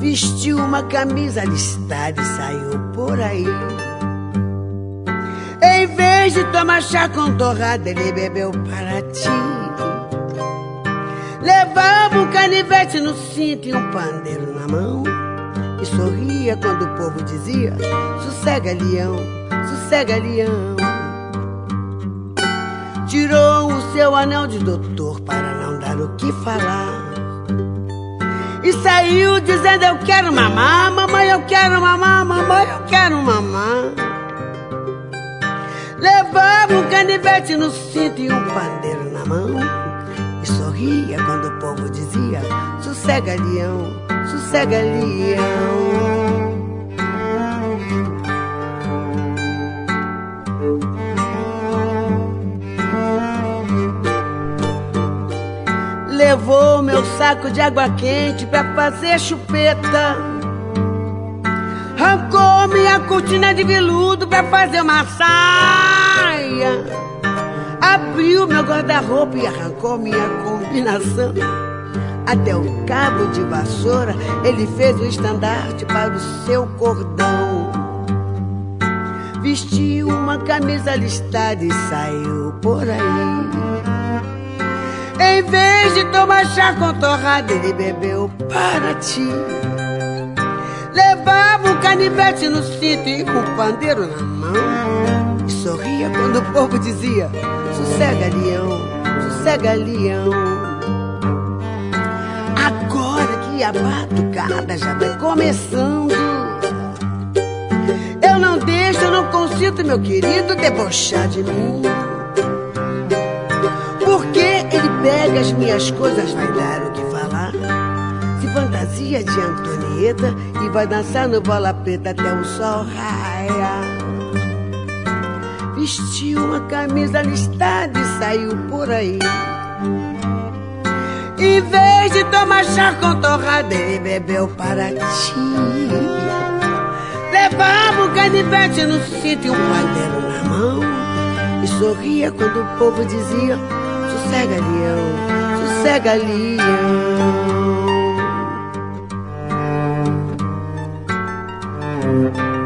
vestiu uma camisa listada e saiu por aí. Em vez de tomar chá com torrada, ele bebeu para ti. Levava um canivete no cinto e um pandeiro na mão, e sorria quando o povo dizia: sossega, leão, sossega, leão. Tirou o seu anel de doutor para não dar o que falar, e saiu dizendo: eu quero mamar, mamãe, eu quero mamar, mamãe, eu quero mamar. Levava um canivete no cinto e um pandeiro na mão, e sorria quando o povo dizia: sossega, leão, sossega, leão. Levou meu saco de água quente pra fazer chupeta, arrancou minha cortina de veludo pra fazer uma saia, abriu meu guarda-roupa e arrancou minha combinação. Até o cabo de vassoura ele fez um estandarte para o seu cordão. Vestiu uma camisa listada e saiu por aí. Em vez de tomar chá com torrada, ele bebeu para ti. Levava um canivete no cinto e um pandeiro na mão, e sorria quando o povo dizia: sossega, leão, sossega, leão. Agora que a batucada já vai começando, eu não deixo, eu não consinto, meu querido, debochar de mim. Porque ele pega as minhas coisas, vai dar o que falar, se fantasia de Antonieta e vai dançar no Bola Preta até o sol raiar. Vestiu uma camisa listada e saiu por aí. Em vez de tomar chá com torrada, ele bebeu para ti. Levava um canivete no cinto e um pandeiro na mão, e sorria quando o povo dizia: sossega, leão, sossega, leão.